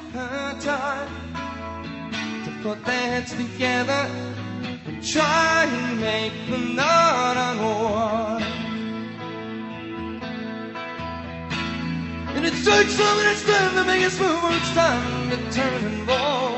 her time to put their heads together and try and make the knot unwind. And it takes 7 minutes then to make us move. It's time to turn and roll.